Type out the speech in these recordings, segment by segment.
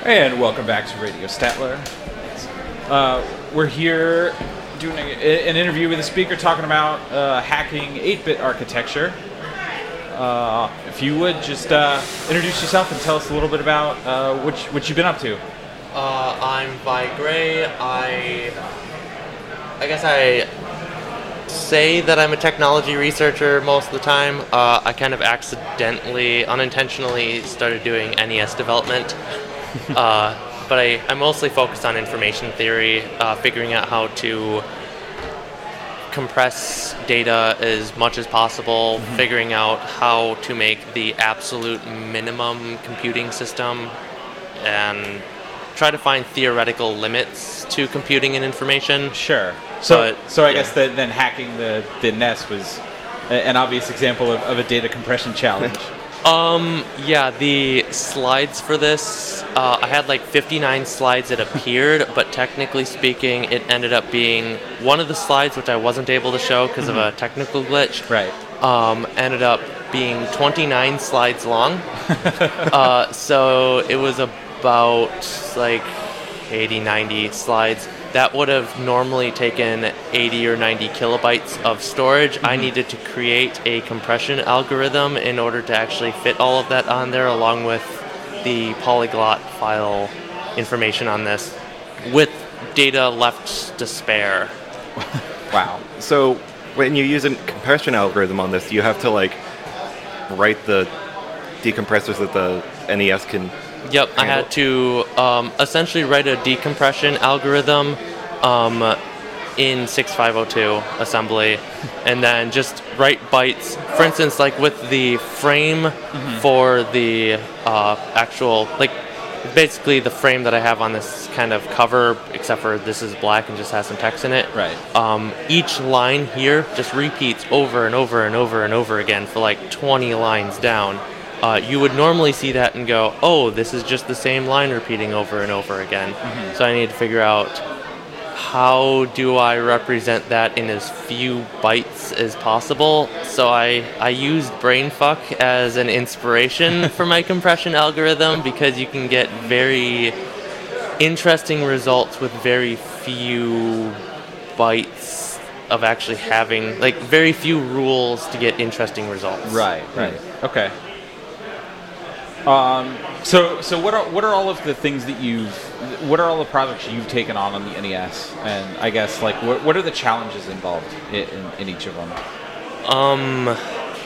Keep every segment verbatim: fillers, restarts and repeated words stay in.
And welcome back to Radio Statler. Uh, we're here doing a, an interview with a speaker talking about uh, hacking eight-bit architecture. Uh, if you would, just uh, introduce yourself and tell us a little bit about uh, what, you, what you've been up to. Uh, I'm Vi Gray. I, I guess I say that I'm a technology researcher most of the time. Uh, I kind of accidentally, unintentionally started doing N E S development. uh, but I, I mostly focused on information theory, uh, figuring out how to compress data as much as possible, mm-hmm. figuring out how to make the absolute minimum computing system, and try to find theoretical limits to computing and information. Sure. So, but, so I yeah. guess that then hacking the, the N E S was a, an obvious example of, of a data compression challenge. Um, yeah, the slides for this, uh, I had like fifty-nine slides that appeared, but technically speaking, it ended up being one of the slides, which I wasn't able to show because mm-hmm. of a technical glitch. Right. Um, ended up being twenty-nine slides long. uh, so it was about like eighty, ninety slides. That would have normally taken eighty or ninety kilobytes of storage. Mm-hmm. I needed to create a compression algorithm in order to actually fit all of that on there, along with the polyglot file information on this, with data left to spare. Wow. So when you use a compression algorithm on this, you have to like write the decompressors that the N E S can Yep, I had to um, essentially write a decompression algorithm um, in sixty-five oh two assembly, and then just write bytes. For instance, like with the frame mm-hmm. for the uh, actual, like basically the frame that I have on this kind of cover, except for this is black and just has some text in it. Right. Um, each line here just repeats over and over and over and over again for like twenty lines down. Uh, you would normally see that and go, oh, this is just the same line repeating over and over again. Mm-hmm. So I need to figure out how do I represent that in as few bytes as possible. So I, I used Brainfuck as an inspiration for my compression algorithm, because you can get very interesting results with very few bytes of actually having, like, very few rules to get interesting results. Right, right. Mm-hmm. Okay. Um, so, so what are what are all of the things that you've, what are all the projects you've taken on on the N E S, and I guess like what what are the challenges involved in, in, in each of them? Um,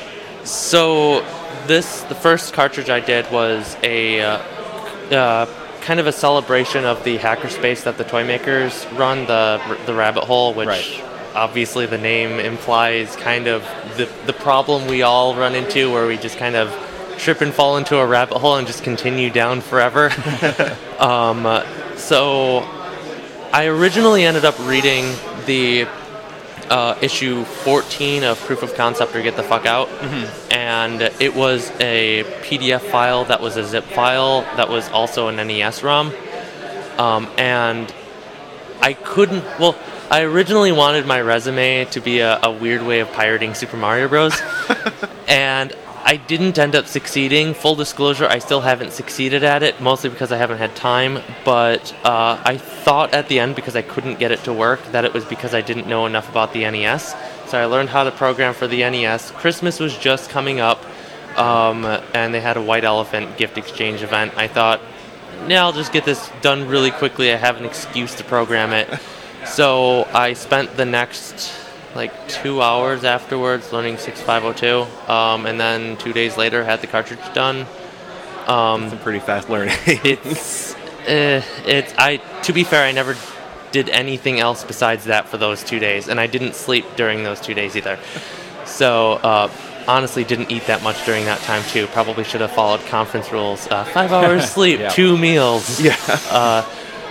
so this the first cartridge I did was a uh, uh, kind of a celebration of the hackerspace that the toy makers run, the the Rabbit Hole, which right. obviously the name implies kind of the the problem we all run into, where we just kind of trip and fall into a rabbit hole and just continue down forever. um, so I originally ended up reading the uh, issue fourteen of Proof of Concept or Get the Fuck Out, mm-hmm. and it was a P D F file that was a zip file that was also an N E S ROM, um, and I couldn't, well, I originally wanted my resume to be a, a weird way of pirating Super Mario Bros. And I didn't end up succeeding. Full disclosure, I still haven't succeeded at it, mostly because I haven't had time. But uh, I thought at the end, because I couldn't get it to work, that it was because I didn't know enough about the N E S. So I learned how to program for the N E S. Christmas was just coming up, um, and they had a White Elephant gift exchange event. I thought, yeah, I'll just get this done really quickly. I have an excuse to program it. So I spent the next like two hours afterwards learning sixty-five oh two, um, and then two days later had the cartridge done. Um, That's some pretty fast learning. it's, uh, it's. I to be fair, I never did anything else besides that for those two days, and I didn't sleep during those two days either. So uh, honestly, didn't eat that much during that time too. Probably should have followed conference rules: uh, five hours sleep, yeah. two meals. Yeah. Uh,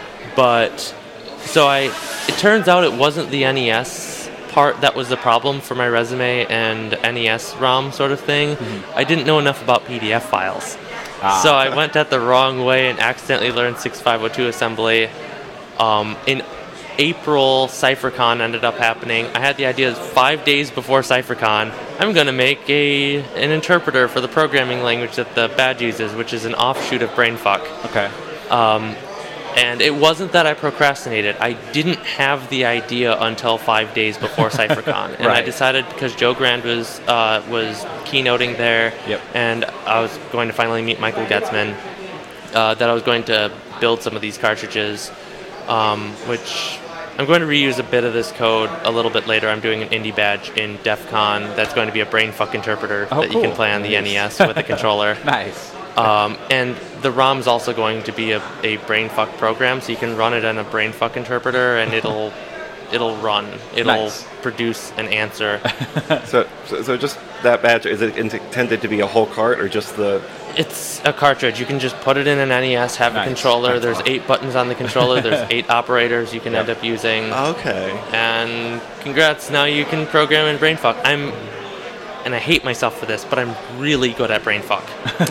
but so I. It turns out it wasn't the N E S part that was the problem for my resume and N E S ROM sort of thing. Mm-hmm. I didn't know enough about P D F files. Ah. So I went at the wrong way and accidentally learned sixty-five oh two assembly. Um, in April, CypherCon ended up happening. I had the idea five days before CypherCon, I'm going to make a an interpreter for the programming language that the badge uses, which is an offshoot of Brainfuck. Okay. Um, and it wasn't that I procrastinated. I didn't have the idea until five days before CypherCon. And Right. I decided, because Joe Grand was uh, was keynoting there, Yep. and I was going to finally meet Michael Getzman, uh, that I was going to build some of these cartridges, um, which I'm going to reuse a bit of this code a little bit later. I'm doing an indie badge in DEF CON that's going to be a brainfuck interpreter Oh, that you can cool. play on the Nice. N E S with a controller. Nice. Um, and the ROM's also going to be a, a brainfuck program, so you can run it in a brainfuck interpreter, and it'll it'll run. It'll Nice. produce an answer. So, so, so just that badge, is it intended to be a whole cart or just the... It's a cartridge. You can just put it in an N E S, have Nice. a controller. That's There's awesome. eight buttons on the controller. There's eight operators you can Yep. end up using. Okay. And congrats, now you can program in brainfuck. I'm, and I hate myself for this, but I'm really good at brainfuck.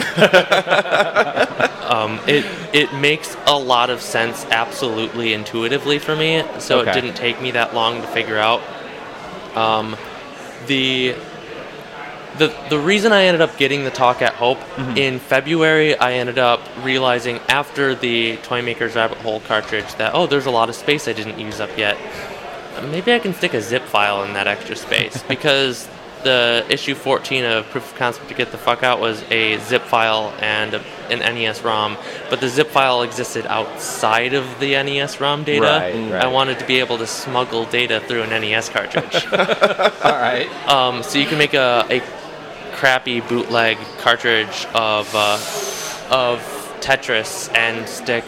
um, it it makes a lot of sense absolutely intuitively for me, so Okay. it didn't take me that long to figure out. Um, the the the reason I ended up getting the talk at Hope in February, I ended up realizing after the Toymaker's Rabbit Hole cartridge that, oh, there's a lot of space I didn't use up yet. Maybe I can stick a zip file in that extra space, because the issue fourteen of Proof of Concept to Get the Fuck Out was a zip file and a, an N E S ROM, but the zip file existed outside of the N E S ROM data. Right, right. I wanted to be able to smuggle data through an N E S cartridge. All right. Um, so you can make a, a crappy bootleg cartridge of uh, of Tetris and stick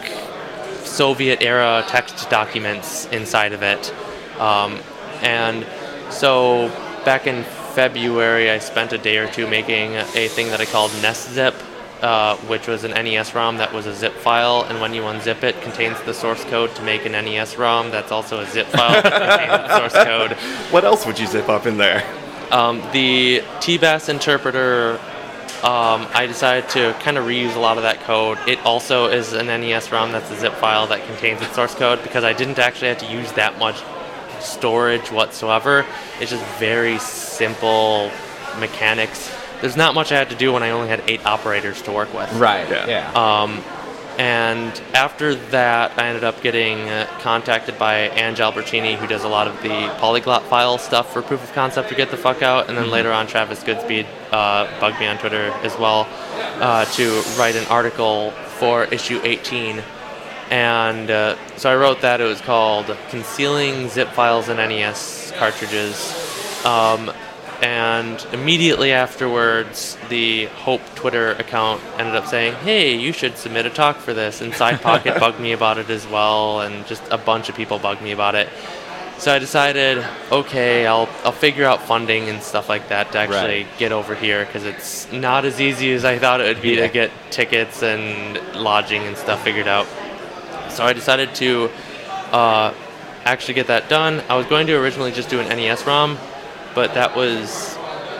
Soviet era text documents inside of it. Um, and so back in February, I spent a day or two making a thing that I called NestZip, uh, which was an N E S ROM that was a zip file, and when you unzip it, contains the source code to make an N E S ROM that's also a zip file that contains the source code. What else would you zip up in there? Um, the T B A S interpreter, um, I decided to kind of reuse a lot of that code. It also is an N E S ROM that's a zip file that contains its source code, because I didn't actually have to use that much storage whatsoever. It's just very simple mechanics. There's not much I had to do when I only had eight operators to work with. Right. Yeah. Yeah. Um, and after that, I ended up getting uh, contacted by Ange Albertini, who does a lot of the polyglot file stuff for Proof of Concept to Get the Fuck Out. And then later on, Travis Goodspeed uh, bugged me on Twitter as well uh, to write an article for issue eighteen. And uh, so I wrote that. It was called Concealing Zip Files in N E S Cartridges. Um, and immediately afterwards, the Hope Twitter account ended up saying, hey, you should submit a talk for this. And SidePocket bugged me about it as well, and just a bunch of people bugged me about it. So I decided, okay, I'll I'll figure out funding and stuff like that to actually Right. get over here, because it's not as easy as I thought it would be Yeah. to get tickets and lodging and stuff figured out. So I decided to uh, actually get that done. I was going to originally just do an N E S ROM, but that was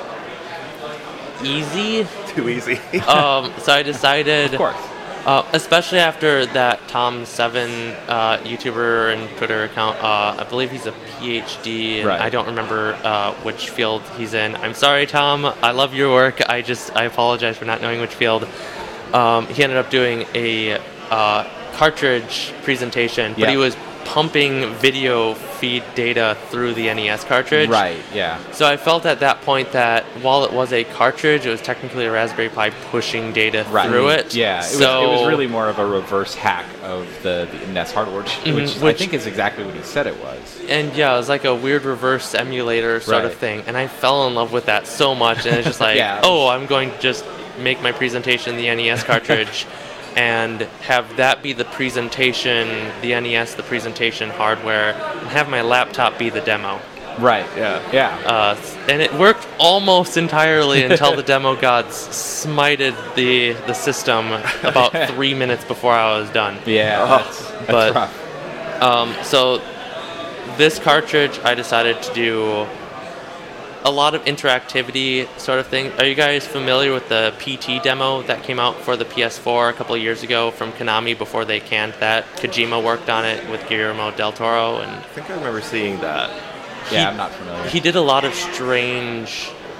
easy. Too easy. Um, so I decided, Of course. uh, especially after that Tom Seven uh, YouTuber and Twitter account, uh, I believe he's a PhD, and Right. I don't remember uh, which field he's in. I'm sorry, Tom. I love your work. I just I apologize for not knowing which field. Um, he ended up doing a uh, cartridge presentation, but Yeah. he was pumping video feed data through the N E S cartridge. Right. Yeah. So I felt at that point that while it was a cartridge, it was technically a Raspberry Pi pushing data Right. through it. Yeah. It, so was, it was really more of a reverse hack of the, the N E S hardware, which, Mhm, which I which- think is exactly what he said it was. And yeah, it was like a weird reverse emulator sort of Right. thing. And I fell in love with that so much. And it's just like, Yeah. oh, I'm going to just make my presentation in the N E S cartridge and have that be the presentation, the N E S, the presentation hardware, and have my laptop be the demo. Right. Yeah. Yeah. Uh, and it worked almost entirely until the demo gods smited the the system about three minutes before I was done. Yeah. Oh, that's, that's but- rough. Um, so this cartridge, I decided to do a lot of interactivity sort of thing. Are you guys familiar with the P T demo that came out for the P S four a couple of years ago from Konami before they canned that? Kojima worked on it with Guillermo del Toro, and I think I remember seeing that. Yeah, he- I'm not familiar. he did a lot of strange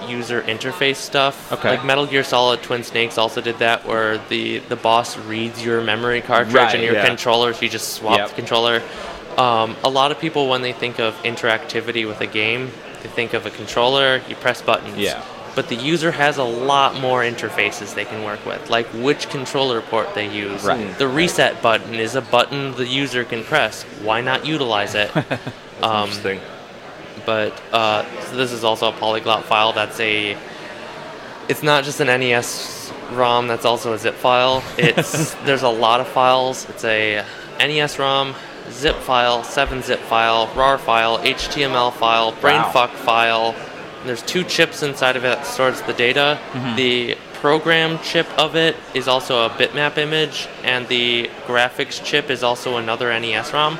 user interface stuff. Okay. Like Metal Gear Solid Twin Snakes also did that, where the, the boss reads your memory cartridge Right, and your yeah. controller, so you just swap Yep. the controller. Um, a lot of people, when they think of interactivity with a game, they think of a controller, you press buttons. Yeah. But the user has a lot more interfaces they can work with, like which controller port they use. Right. The reset button is a button the user can press. Why not utilize it? um, Interesting. but uh, so this is also a polyglot file. That's a. It's not just an N E S ROM. That's also a zip file. It's there's a lot of files. It's a N E S ROM, zip file, seven zip file, R A R file, H T M L file, brainfuck file. And there's two chips inside of it that stores the data. Mm-hmm. The program chip of it is also a bitmap image, and the graphics chip is also another N E S ROM.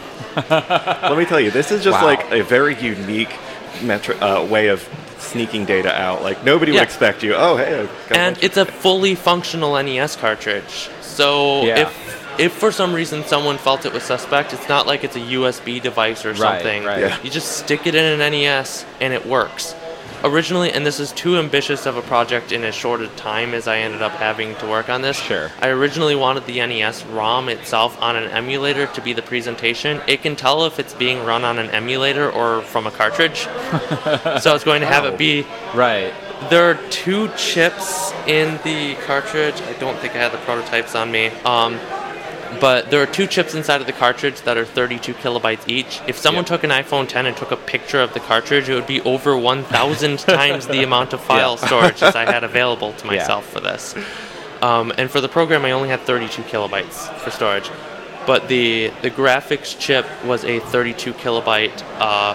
Let me tell you, this is just Wow. like a very unique metri- uh, way of sneaking data out. Like nobody Yeah. would expect you. Oh, hey, I've got a And bunch it's a fully functional N E S cartridge. So Yeah. if if for some reason someone felt it was suspect, it's not like it's a U S B device or Right, something. right. Yeah. You just stick it in an N E S and it works. Originally, and this is too ambitious of a project in as short a time as I ended up having to work on this. Sure. I originally wanted the N E S ROM itself on an emulator to be the presentation. It can tell if it's being run on an emulator or from a cartridge. So it's going to have Oh. it be Right. there are two chips in the cartridge. I don't think I had the prototypes on me. Um, but there are two chips inside of the cartridge that are thirty-two kilobytes each. If someone Yep. took an iPhone ten and took a picture of the cartridge, it would be over one thousand times the amount of file Yeah. storage as I had available to Yeah. myself for this. Um, and for the program, I only had thirty-two kilobytes for storage. But the, the graphics chip was a thirty-two kilobyte uh,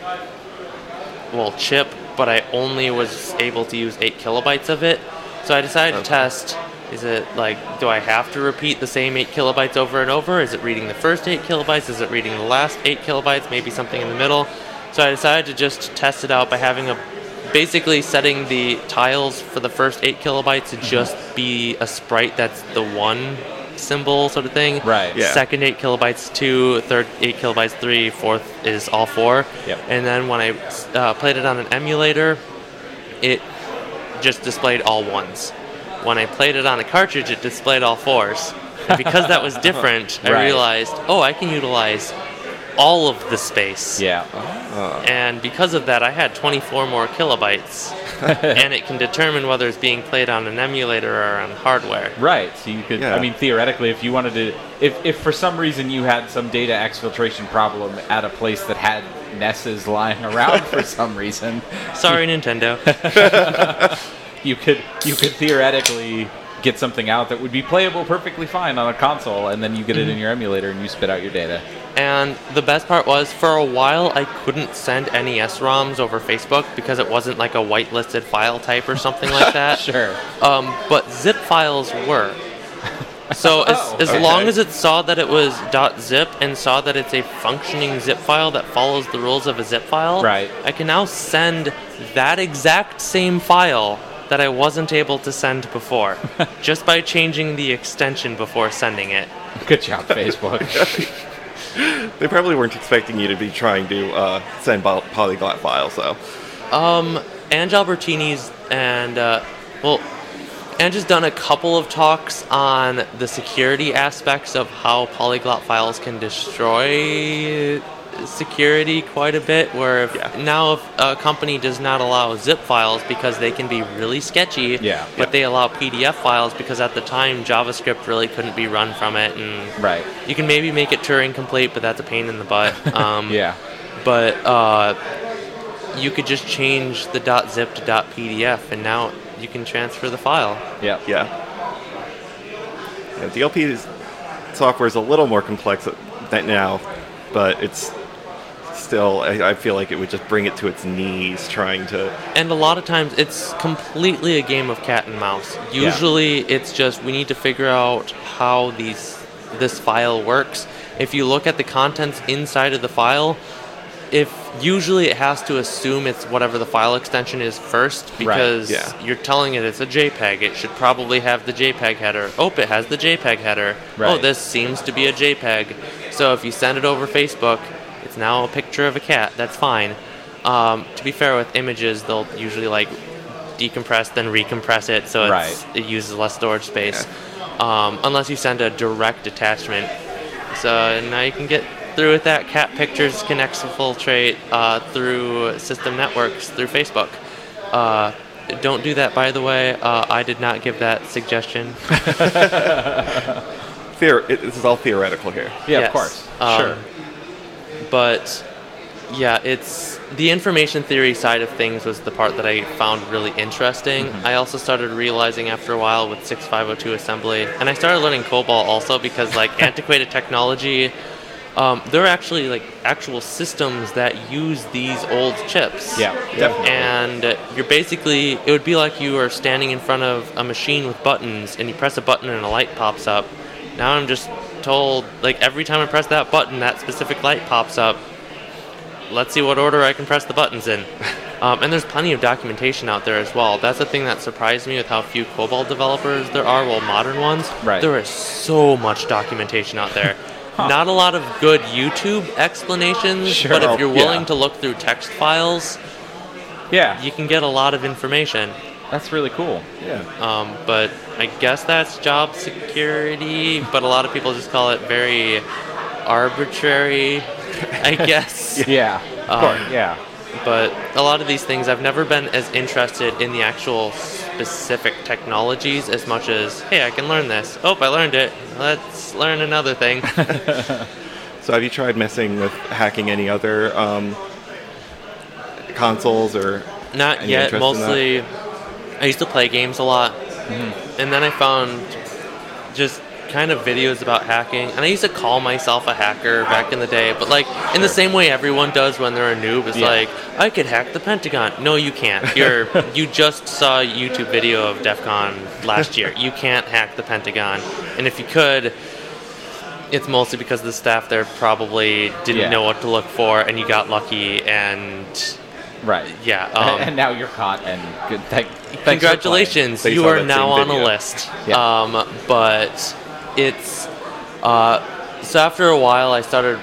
well, chip, but I only was able to use eight kilobytes of it. So I decided to test, is it like, do I have to repeat the same eight kilobytes over and over? Is it reading the first eight kilobytes? Is it reading the last eight kilobytes? Maybe something in the middle. So I decided to just test it out by having a, basically setting the tiles for the first eight kilobytes to just be a sprite that's the one symbol sort of thing. Right. Yeah. Second eight kilobytes two, third eight kilobytes three, fourth is all four. Yep. And then when I uh, played it on an emulator, it just displayed all ones. When I played it on a cartridge, it displayed all fours. And because that was different, I Right. realized, oh, I can utilize all of the space. Yeah. And because of that, I had twenty-four more kilobytes. And it can determine whether it's being played on an emulator or on hardware. Right. So you could, Yeah. I mean, theoretically, if you wanted to, if, if for some reason you had some data exfiltration problem at a place that had N E Ses lying around for some reason, Sorry, Nintendo. you could you could theoretically get something out that would be playable perfectly fine on a console, and then you get it in your emulator and you spit out your data. And the best part was, for a while, I couldn't send N E S ROMs over Facebook because it wasn't like a whitelisted file type or something like that. Sure. Um, but zip files were. So as, Oh, as okay. long as it saw that it was .zip and saw that it's a functioning zip file that follows the rules of a zip file, Right. I can now send that exact same file that I wasn't able to send before, just by changing the extension before sending it. Good job, Facebook. They probably weren't expecting you to be trying to uh, send poly- polyglot files, though. Um, Ange Albertini's and, uh, well, Ange has done a couple of talks on the security aspects of how polyglot files can destroy security quite a bit, where if, Yeah. now if a company does not allow zip files because they can be really sketchy, Yeah. but they allow P D F files because at the time JavaScript really couldn't be run from it, and Right. you can maybe make it Turing complete, but that's a pain in the butt. Um, Yeah. But uh, you could just change the .zip to .pdf, and now you can transfer the file. Yep. Yeah. yeah D L P software is a little more complex than now, but it's still, I, I feel like it would just bring it to its knees trying to... And a lot of times it's completely a game of cat and mouse. Usually it's just we need to figure out how these this file works. If you look at the contents inside of the file, if usually it has to assume it's whatever the file extension is first, because yeah. you're telling it it's a JPEG. It should probably have the JPEG header. Oh, it has the JPEG header. Oh, Right. this seems to be a JPEG. So if you send it over Facebook, it's now a picture of a cat. That's fine. Um, to be fair, with images, they'll usually like decompress, then recompress it, so it's, Right. it uses less storage space. Um, unless you send a direct attachment. So now you can get through with that. Cat pictures can exfiltrate uh, through system networks, through Facebook. Uh, don't do that, by the way. Uh, I did not give that suggestion. Theor- it, this is all theoretical here. Yeah, Yes. of course. Um, Sure. But yeah, it's the information theory side of things was the part that I found really interesting. Mm-hmm. I also started realizing after a while with six five oh two assembly, and I started learning COBOL also because like antiquated technology, um, there are actually like actual systems that use these old chips. Yeah, definitely. And you're basically, it would be like you are standing in front of a machine with buttons and you press a button and a light pops up. Now I'm just told, like every time I press that button, that specific light pops up. Let's see what order I can press the buttons in. Um, and there's plenty of documentation out there as well. That's the thing that surprised me with how few COBOL developers there are, well, modern ones. Right. There is so much documentation out there. Not a lot of good YouTube explanations, Sure. but if you're willing Yeah. to look through text files, Yeah, you can get a lot of information. that's really cool. Yeah. Um, but I guess that's job security, but a lot of people just call it very arbitrary, I guess. Yeah, of Um, course. Yeah. But a lot of these things, I've never been as interested in the actual specific technologies as much as, hey, I can learn this. Oh, I learned it. Let's learn another thing. So have you tried messing with hacking any other um, consoles or? Not Any yet. interest in Mostly, I used to play games a lot, Mm-hmm. and then I found just kind of videos about hacking. And I used to call myself a hacker back in the day, but like in the same way everyone does when they're a noob. It's Yeah. like, I could hack the Pentagon. No, you can't. You're you just saw a YouTube video of DEF CON last year. You can't hack the Pentagon, and if you could, it's mostly because the staff there probably didn't Yeah. know what to look for, and you got lucky. And Right. yeah. Um, and now you're caught, and good. Thank, thanks for Congratulations, They you saw are that now same on a video. list. Yeah. Um, but it's uh, so after a while, I started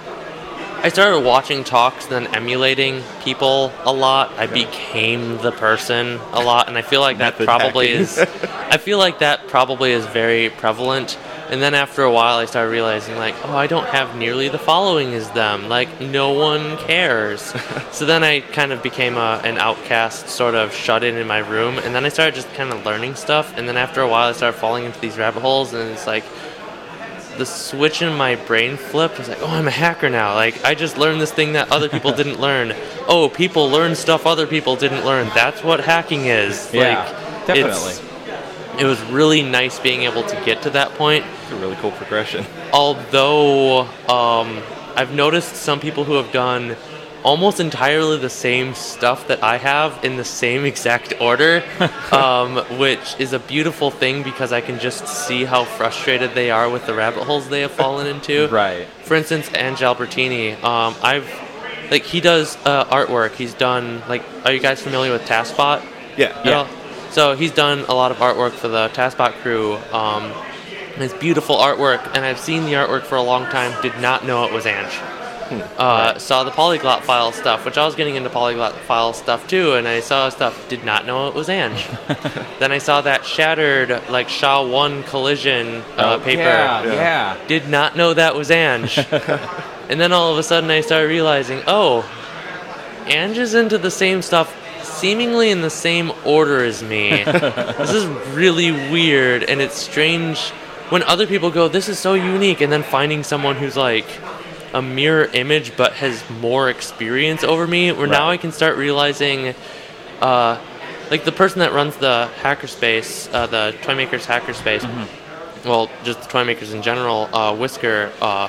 I started watching talks, then emulating people a lot. I became the person a lot, and I feel like that Method probably hacking. is. I feel like that probably is very prevalent. And then after a while, I started realizing, like, oh, I don't have nearly the following as them. Like, no one cares. So then I kind of became a, an outcast, sort of shut in in my room. And then I started just kind of learning stuff. And then after a while, I started falling into these rabbit holes. And it's like, the switch in my brain flipped. It's like, oh, I'm a hacker now. Like, I just learned this thing that other people didn't learn. Oh, people learn stuff other people didn't learn. That's what hacking is. Yeah, like, definitely. it's- It was really nice being able to get to that point. It's a really cool progression. Although um, I've noticed some people who have done almost entirely the same stuff that I have in the same exact order, um, which is a beautiful thing because I can just see how frustrated they are with the rabbit holes they have fallen into. Right. For instance, Ange Albertini, um, I've like he does uh, artwork. He's done like, are you guys familiar with TaskBot? Yeah. At all? So he's done a lot of artwork for the TaskBot crew. Um, and it's beautiful artwork, and I've seen the artwork for a long time. Did not know it was Ange. Uh, Saw the polyglot file stuff, which I was getting into polyglot file stuff too, and I saw stuff. Did not know it was Ange. Then I saw that shattered like S H A one collision uh, paper. Yeah, Yeah. yeah. Did not know that was Ange. And then all of a sudden I started realizing, oh, Ange is into the same stuff seemingly in the same order as me. This is really weird, and it's strange when other people go, this is so unique, and then finding someone who's like a mirror image but has more experience over me, where now Right. I can start realizing, uh, like the person that runs the hackerspace, uh, the Toymakers hackerspace, well, just the Toymakers in general, uh, Whisker, uh,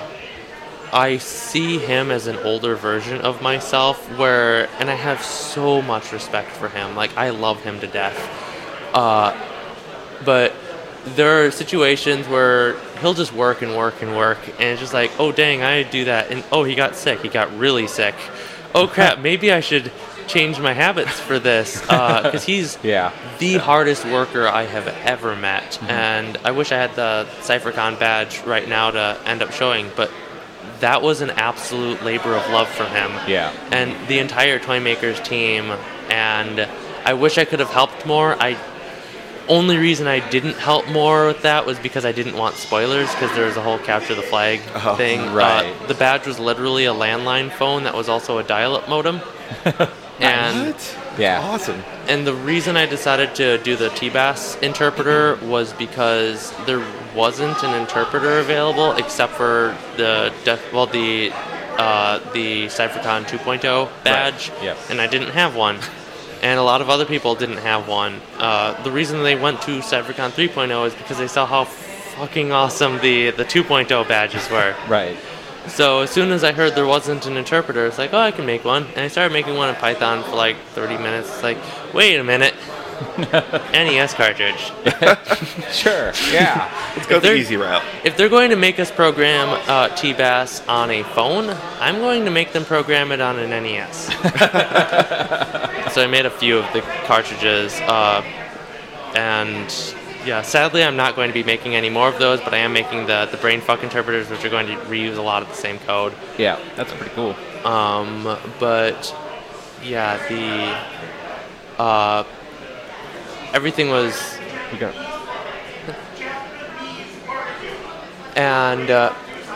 I see him as an older version of myself, where, and I have so much respect for him. Like, I love him to death. Uh, but there are situations where he'll just work and work and work, and it's just like, oh, dang, I do that. And, oh, he got sick. He got really sick. Oh, crap, maybe I should change my habits for this. Because he's Yeah. the hardest worker I have ever met. And I wish I had the CypherCon badge right now to end up showing, but that was an absolute labor of love from him. Yeah. And the entire Toymakers team, and I wish I could have helped more. I only reason I didn't help more with that was because I didn't want spoilers, because there was a whole capture the flag Oh, thing. right. Uh, the badge was literally a landline phone that was also a dial-up modem. And What? Yeah. Awesome. and the reason I decided to do the T B A S interpreter was because there wasn't an interpreter available except for the def- well the uh, the CypherCon two point oh badge, Yep. and I didn't have one, and a lot of other people didn't have one. Uh, the reason they went to CypherCon three point oh is because they saw how fucking awesome the the two point oh badges were. Right. So as soon as I heard there wasn't an interpreter, it's like, oh, I can make one. And I started making one in Python for like thirty minutes. It's like, wait a minute. N E S cartridge. Sure. Yeah. Let's go the they're- easy route. If they're going to make us program uh, T B A S on a phone, I'm going to make them program it on an N E S. So I made a few of the cartridges. Uh, and yeah, sadly, I'm not going to be making any more of those, but I am making the, the brainfuck interpreters, which are going to reuse a lot of the same code. Yeah. That's pretty cool. Um, but yeah, the uh, everything was, We got. and uh,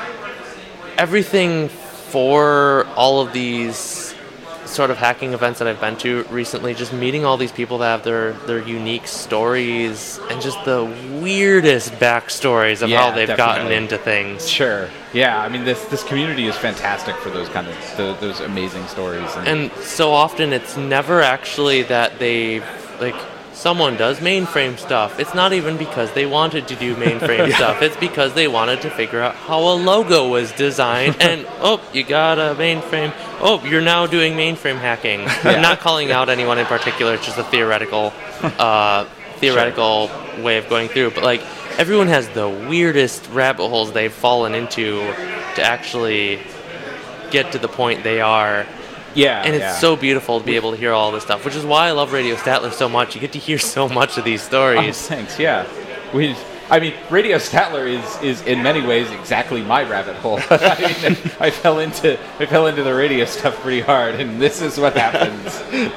everything for all of these sort of hacking events that I've been to recently, just meeting all these people that have their, their unique stories and just the weirdest backstories of Yeah, how they've gotten definitely. into things. Sure. Yeah. I mean, this this community is fantastic for those kind of the, those amazing stories. And, And so often it's never actually that they, like, someone does mainframe stuff. It's not even because they wanted to do mainframe stuff. It's because they wanted to figure out how a logo was designed. And, oh, you got a mainframe. Oh, you're now doing mainframe hacking. I'm not calling out anyone in particular. It's just a theoretical, uh, theoretical way of going through. But, like, everyone has the weirdest rabbit holes they've fallen into to actually get to the point they are. yeah. And it's yeah. so beautiful to be able to hear all this stuff, which is why I love Radio Statler so much. You get to hear so much of these Oh, stories. thanks. Yeah. We. I mean, Radio Statler is, is in many ways exactly my rabbit hole. I mean, I fell into I fell into the radio stuff pretty hard, and this is what happens.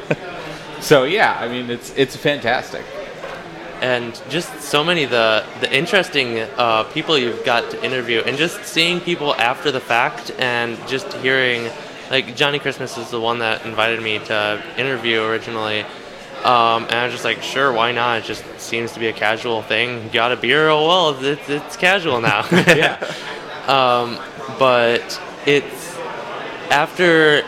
So yeah, I mean, it's it's fantastic. And just so many of the, the interesting uh, people you've got to interview, and just seeing people after the fact, and just hearing, like, Johnny Christmas is the one that invited me to interview originally. Um, and I was just like, sure, why not? It just seems to be a casual thing. You got a beer? Oh, well, it's, it's casual now. Yeah. Um, but it's after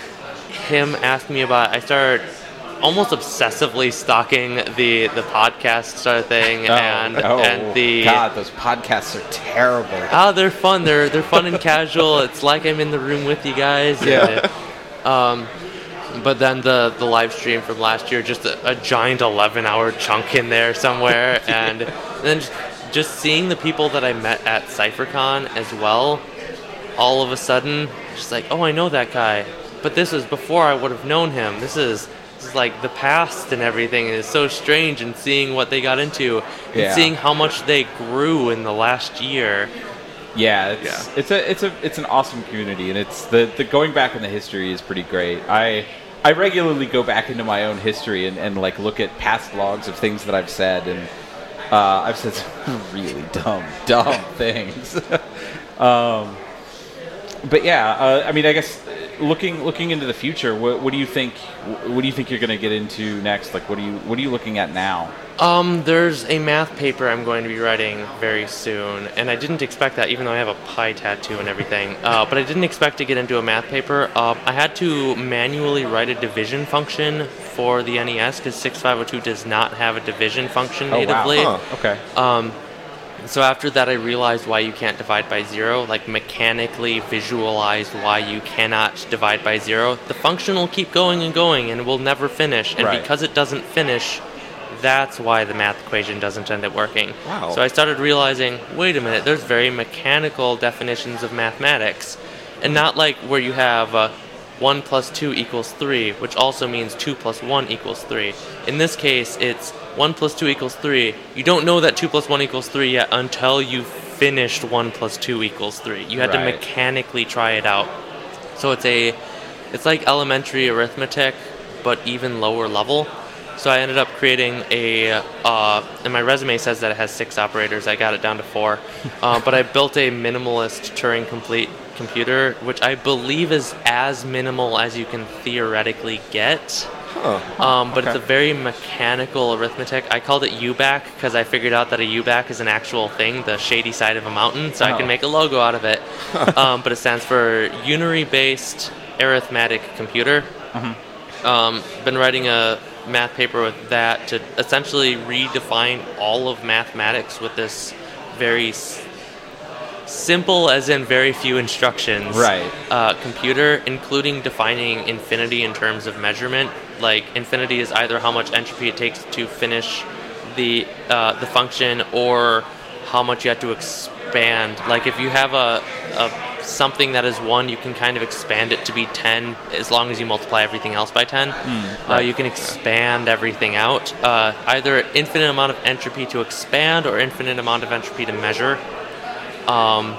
him asking me about it, I started almost obsessively stalking the, the podcast sort of thing. Oh, and oh, and the God, those podcasts are terrible. oh, they're fun. They're they're fun and casual. It's like I'm in the room with you guys. Yeah. And, um, but then the, the live stream from last year, just a, a giant eleven hour chunk in there somewhere. And then just, just seeing the people that I met at CypherCon as well, all of a sudden, just like, oh, I know that guy. But this is before I would have known him. This is, this is like the past and everything. And it's so strange, and seeing what they got into, and Yeah. seeing how much they grew in the last year. Yeah, it's Yeah. it's a it's a it's an awesome community, and it's the, the going back in the history is pretty great. I I regularly go back into my own history and, and like look at past logs of things that I've said, and uh, I've said some really dumb dumb things. um, but yeah, uh, I mean, I guess looking looking into the future, what, what do you think? What do you think you're going to get into next? Like, what do you what are you looking at now? Um, there's a math paper I'm going to be writing very soon, and I didn't expect that, even though I have a pie tattoo and everything. Uh, but I didn't expect to get into a math paper. Uh, I had to manually write a division function for the N E S because sixty-five oh two does not have a division function Oh, wow. natively. Huh. Okay. Um, so after that, I realized why you can't divide by zero, like mechanically visualized why you cannot divide by zero. The function will keep going and going and will never finish. And Right. because it doesn't finish, that's why the math equation doesn't end up working. Wow. So I started realizing, wait a minute, there's very mechanical definitions of mathematics. And not like where you have uh, one plus two equals three, which also means two plus one equals three. In this case, it's one plus two equals three. You don't know that two plus one equals three yet until you've finished one plus two equals three. You had Right. to mechanically try it out. So it's a, it's like elementary arithmetic, but even lower level. So I ended up creating a, uh, and my resume says that it has six operators. I got it down to four. uh, but I built a minimalist Turing complete computer, which I believe is as minimal as you can theoretically get. Huh. Um, but Okay. it's a very mechanical arithmetic. I called it U B A C because I figured out that a U B A C is an actual thing, the shady side of a mountain, so I Oh. can make a logo out of it. um, but it stands for Unary-Based Arithmetic Computer. Um, been writing a math paper with that to essentially redefine all of mathematics with this very s- simple, as in very few instructions, Right. uh, computer, including defining infinity in terms of measurement. Like infinity is either how much entropy it takes to finish the uh, the function, or how much you have to expand. Like if you have a, a something that is one, you can kind of expand it to be ten as long as you multiply everything else by ten. uh, you can expand everything out. Uh, either infinite amount of entropy to expand or infinite amount of entropy to measure. Um,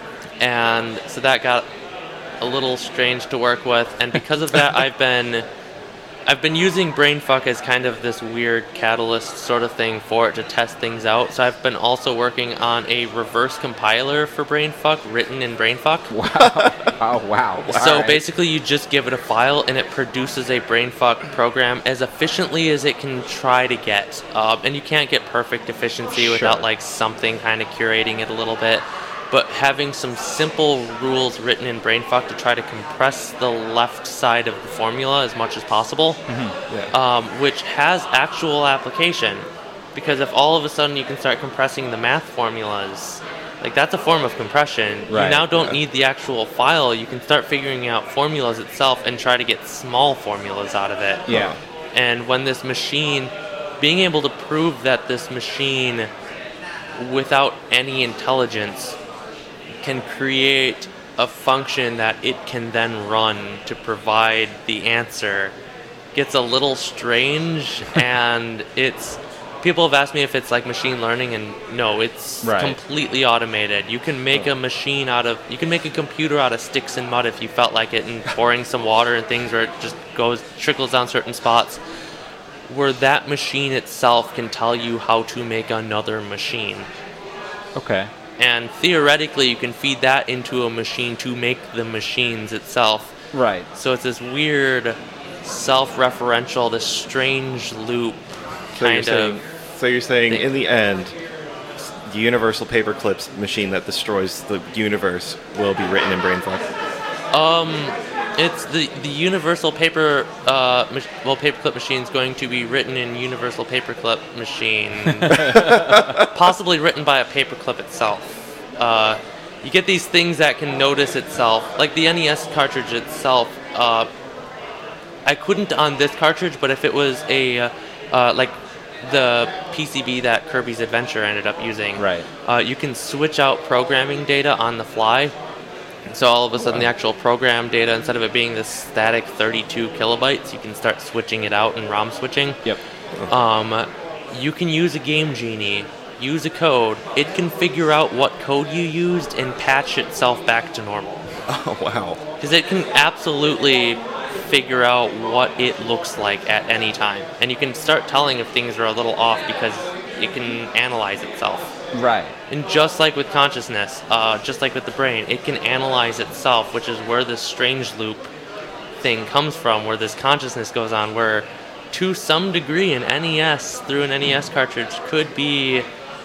and so that got a little strange to work with, and because of that, I've been I've been using BrainFuck as kind of this weird catalyst sort of thing for it to test things out. So I've been also working on a reverse compiler for BrainFuck written in BrainFuck. Oh, wow. So Alright. basically, you just give it a file, and it produces a BrainFuck program as efficiently as it can try to get. Um, and you can't get perfect efficiency without Sure. like something kind of curating it a little bit. But having some simple rules written in BrainFuck to try to compress the left side of the formula as much as possible, Yeah. um, which has actual application. Because if all of a sudden you can start compressing the math formulas, like that's a form of compression. Right, You now don't yeah. need the actual file. You can start figuring out formulas itself and try to get small formulas out of it. Yeah. And when this machine, being able to prove that this machine, without any intelligence, can create a function that it can then run to provide the answer, gets a little strange. And it's, people have asked me if it's like machine learning, and no, it's Right. completely automated. You can make a machine out of, you can make a computer out of sticks and mud if you felt like it, and pouring some water and things where it just goes, trickles down certain spots, where that machine itself can tell you how to make another machine. Okay. And theoretically, you can feed that into a machine to make the machines itself. Right. So it's this weird, self-referential, this strange loop So you're kind saying, of. so you're saying thing. in the end, the universal paperclips machine that destroys the universe will be written in BrainFuck. Um, it's the the universal paper, uh, mach- well, paperclip machine is going to be written in universal paperclip machine, possibly written by a paperclip itself. Uh, you get these things that can notice itself, like the N E S cartridge itself. Uh, I couldn't on this cartridge, but if it was a, uh, uh, like the P C B that Kirby's Adventure ended up using, Right. uh, you can switch out programming data on the fly. So all of a sudden, the actual program data, instead of it being this static thirty-two kilobytes, you can start switching it out in ROM switching. Yep. Um, you can use a Game Genie, use a code. It can figure out what code you used and patch itself back to normal. Oh wow. Because it can absolutely figure out what it looks like at any time. And you can start telling if things are a little off because it can analyze itself. Right. And just like with consciousness, uh, just like with the brain, it can analyze itself, which is where this strange loop thing comes from, where this consciousness goes on, where to some degree an N E S through an N E S cartridge could be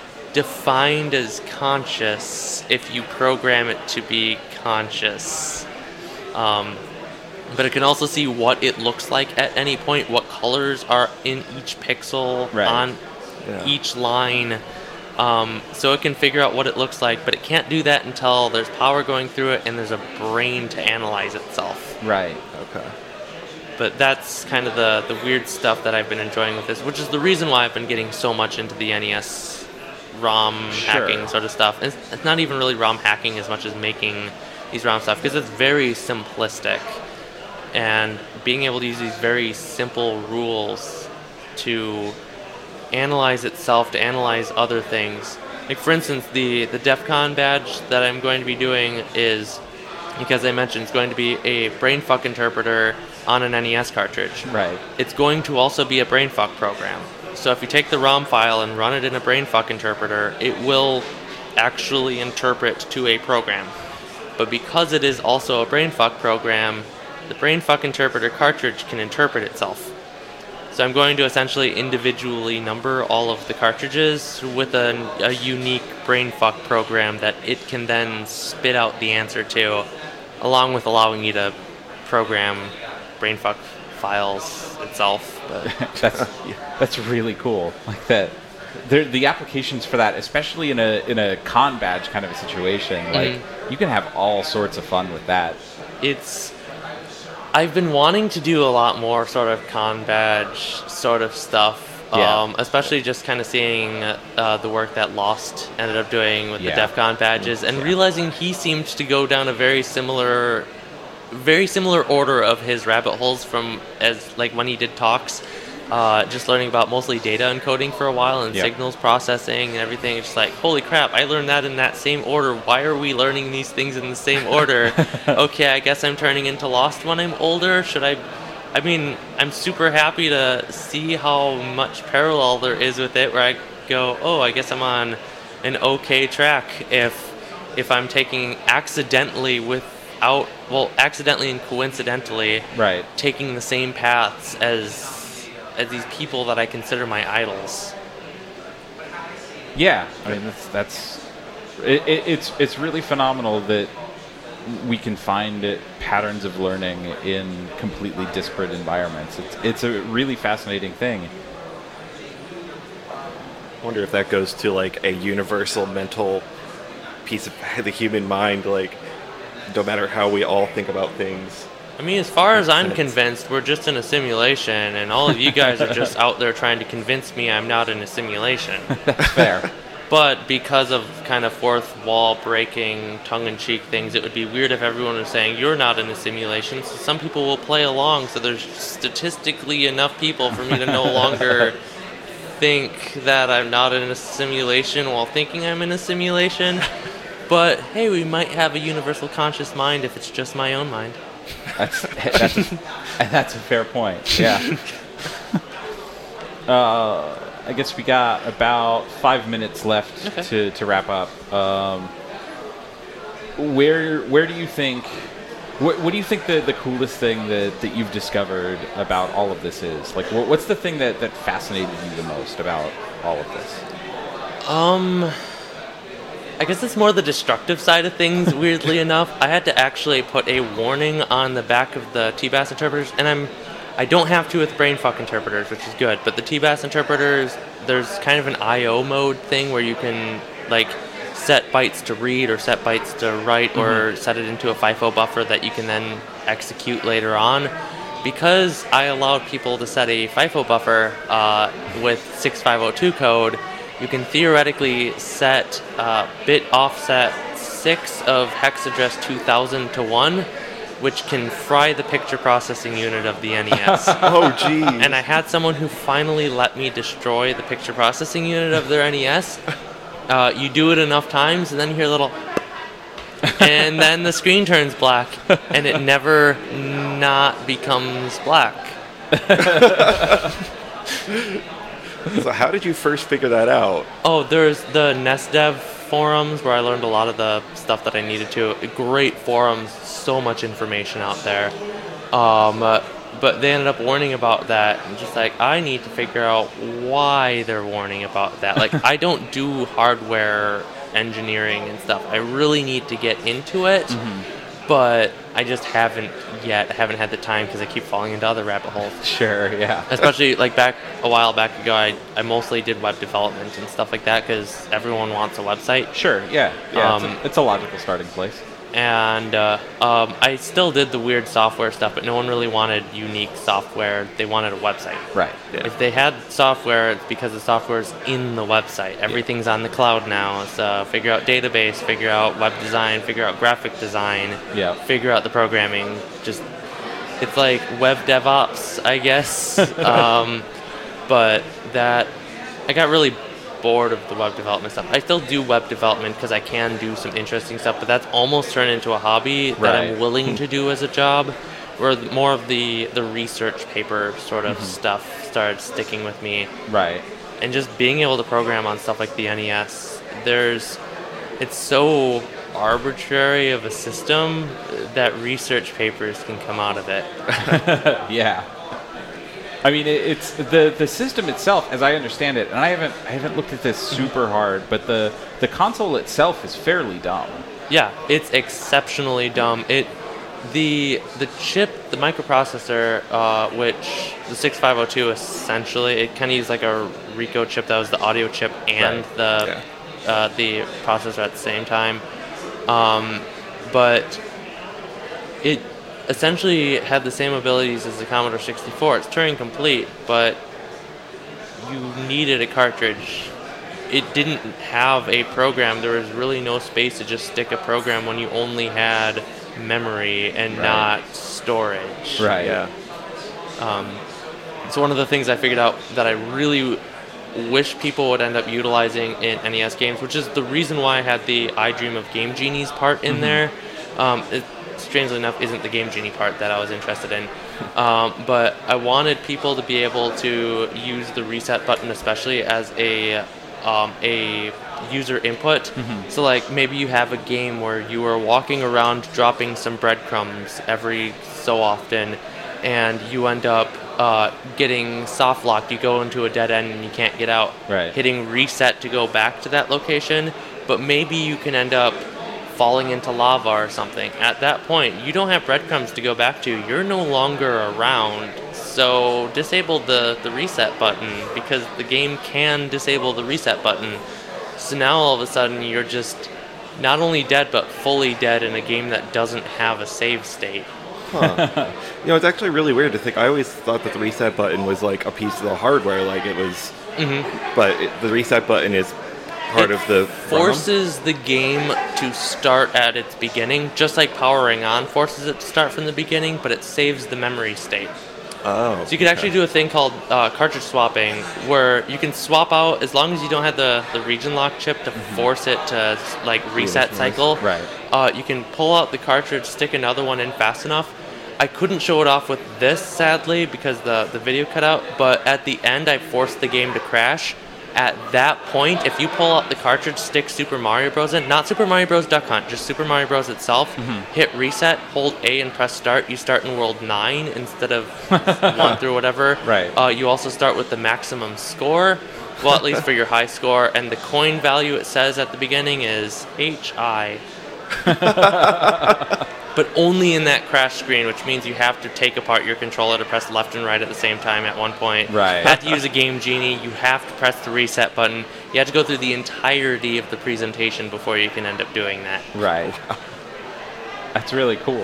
defined as conscious if you program it to be conscious. Um, but it can also see what it looks like at any point, what colors are in each pixel Right. on Yeah. each line. Um, so it can figure out what it looks like, but it can't do that until there's power going through it and there's a brain to analyze itself. Right. Okay. But that's kind of the, the weird stuff that I've been enjoying with this, which is the reason why I've been getting so much into the N E S ROM Sure. hacking sort of stuff. It's, it's not even really ROM hacking as much as making these ROM stuff, because it's very simplistic. And being able to use these very simple rules to analyze itself, to analyze other things. Like for instance, the, the DEF CON badge that I'm going to be doing is, because I mentioned it's going to be a brainfuck interpreter on an N E S cartridge. Right. It's going to also be a brainfuck program. So if you take the ROM file and run it in a brainfuck interpreter, it will actually interpret to a program. But because it is also a brainfuck program, the brainfuck interpreter cartridge can interpret itself. So I'm going to essentially individually number all of the cartridges with a, a unique brainfuck program that it can then spit out the answer to, along with allowing you to program brainfuck files itself. But that's that's really cool. Like that, there, the applications for that, especially in a in a con badge kind of a situation, like Mhm. you can have all sorts of fun with that. it's I've been wanting to do a lot more sort of con badge sort of stuff, Yeah. um, especially just kind of seeing uh, the work that Lost ended up doing with Yeah. the DEF CON badges, and Yeah. realizing he seemed to go down a very similar, very similar order of his rabbit holes from as like when he did talks. Uh, just learning about mostly data encoding for a while and Yeah. signals processing and everything. It's just like, holy crap, I learned that in that same order. Why are we learning these things in the same order? Okay, I guess I'm turning into Lost when I'm older. Should I? I mean, I'm super happy to see how much parallel there is with it, where I go, oh, I guess I'm on an okay track if if I'm taking accidentally without, well, accidentally and coincidentally Right. taking the same paths as as these people that I consider my idols. Yeah. I mean, that's that's it, it, it's it's really phenomenal that we can find it, patterns of learning in completely disparate environments. It's it's a really fascinating thing. I wonder if that goes to like a universal mental piece of the human mind, like no matter how we all think about things. I mean, as far as I'm sense. convinced, we're just in a simulation, and all of you guys are just out there trying to convince me I'm not in a simulation. That's fair. But because of kind of fourth wall breaking, tongue-in-cheek things, it would be weird if everyone was saying you're not in a simulation. So some people will play along, so there's statistically enough people for me to no longer think that I'm not in a simulation while thinking I'm in a simulation. But hey, we might have a universal conscious mind if it's just my own mind. That's that's a, that's a fair point. Yeah. uh, I guess we got about five minutes left Okay. to, to wrap up. Um, where where do you think? What, what do you think the, the coolest thing that, that you've discovered about all of this is? Like, what, what's the thing that, that fascinated you the most about all of this? Um, I guess it's more the destructive side of things, weirdly enough. I had to actually put a warning on the back of the T B A S interpreters, and I'm, I don't have to with brainfuck interpreters, which is good, but the T B A S interpreters, there's kind of an I O mode thing where you can, like, set bytes to read or set bytes to write or set it into a FIFO buffer that you can then execute later on. Because I allowed people to set a FIFO buffer uh, with six five oh two code, you can theoretically set uh, bit offset six of hex address two thousand to one, which can fry the picture processing unit of the N E S. Oh, geez. And I had someone who finally let me destroy the picture processing unit of their N E S. Uh, you do it enough times, and then you hear a little... and then the screen turns black, and it never not becomes black. So how did you first figure that out? Oh, there's the NestDev forums where I learned a lot of the stuff that I needed to. Great forums, so much information out there. Um, uh, but they ended up warning about that, and just like, I need to figure out why they're warning about that. Like, I don't do hardware engineering and stuff. I really need to get into it, but I just haven't yet. I haven't had the time because I keep falling into other rabbit holes. Sure, yeah. Especially like back a while back ago, I, I mostly did web development and stuff like that because everyone wants a website. Sure, yeah. Yeah, Um, it's, a, it's a logical starting place. And uh, um, I still did the weird software stuff, but no one really wanted unique software. They wanted a website. Right. Yeah. If they had software, it's because the software's in the website. Everything's on the cloud now. So figure out database, figure out web design, figure out graphic design, Yeah. figure out the programming. Just it's like web DevOps, I guess. um, but that I got really bored of the web development stuff. I still do web development because I can do some interesting stuff, but that's almost turned into a hobby that Right. I'm willing to do as a job, where more of the, the research paper sort of mm-hmm. stuff started sticking with me. Right. And just being able to program on stuff like the N E S, there's, it's so arbitrary of a system that research papers can come out of it. Yeah. I mean, it, it's the the system itself, as I understand it, and I haven't I haven't looked at this super hard, but the the console itself is fairly dumb. Yeah, it's exceptionally dumb. It the the chip, the microprocessor, uh, which the sixty-five oh two essentially, it kind of used like a Rico chip that was the audio chip and Right. the yeah. uh, the processor at the same time, um, but it essentially had the same abilities as the Commodore sixty-four. It's Turing complete, but you needed a cartridge. It didn't have a program. There was really no space to just stick a program when you only had memory and Right. not storage. Right. Yeah. Um, so one of the things I figured out that I really wish people would end up utilizing in N E S games, which is the reason why I had the I Dream of Game Genies part in mm-hmm. there. Um, it, strangely enough, isn't the Game Genie part that I was interested in. Um, but I wanted people to be able to use the reset button, especially as a um, a user input. Mm-hmm. So like maybe you have a game where you are walking around dropping some breadcrumbs every so often, and you end up uh, getting soft locked. You go into a dead end and you can't get out. Right. Hitting reset to go back to that location, but maybe you can end up falling into lava or something. At that point, you don't have breadcrumbs to go back to. You're no longer around. So disable the, the reset button, because the game can disable the reset button. So now all of a sudden you're just not only dead, but fully dead in a game that doesn't have a save state. Huh. You know, it's actually really weird to think. I always thought that the reset button was like a piece of the hardware, like it was. Mm-hmm. But it, the reset button is part it of the forces ROM? The game to start at its beginning, just like powering on forces it to start from the beginning, but it saves the memory state. Oh. So you could okay. actually do a thing called uh, cartridge swapping, where you can swap out, as long as you don't have the, the region lock chip to mm-hmm. force it to like reset Ooh, cycle. Right. Uh, you can pull out the cartridge, stick another one in fast enough. I couldn't show it off with this, sadly, because the, the video cut out, but at the end I forced the game to crash. At that point, if you pull out the cartridge, stick Super Mario Bros. In, not Super Mario Bros. Duck Hunt, just Super Mario Bros. Itself, mm-hmm. hit reset, hold A and press start, you start in world nine instead of one through whatever. Right. Uh, you also start with the maximum score, well, at least for your high score, and the coin value it says at the beginning is H I. But only in that crash screen, which means you have to take apart your controller to press left and right at the same time at one point. Right. You have to use a Game Genie. You have to press the reset button. You have to go through the entirety of the presentation before you can end up doing that. Right. That's really cool.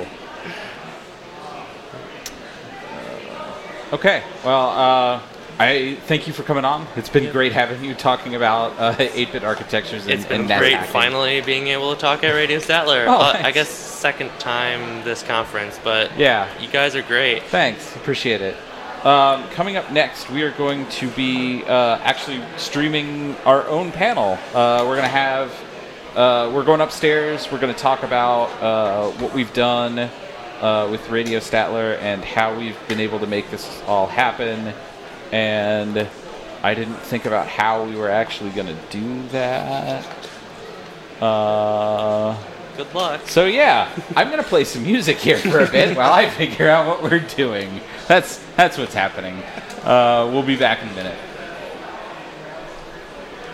Okay. Well, uh, I thank you for coming on. It's been yeah. great having you talking about uh, eight-bit architectures and, it's been and great hacking. Finally being able to talk at Radio Statler. Oh, uh, thanks. I guess second time this conference, but yeah, you guys are great. Thanks. Appreciate it. Um, coming up next, we are going to be uh, actually streaming our own panel. Uh, we're going to have, uh, we're going upstairs. We're going to talk about uh, what we've done uh, with Radio Statler and how we've been able to make this all happen. And I didn't think about how we were actually going to do that. Uh, Good luck. so yeah, I'm going to play some music here for a bit while I figure out what we're doing. That's that's what's happening. Uh, we'll be back in a minute.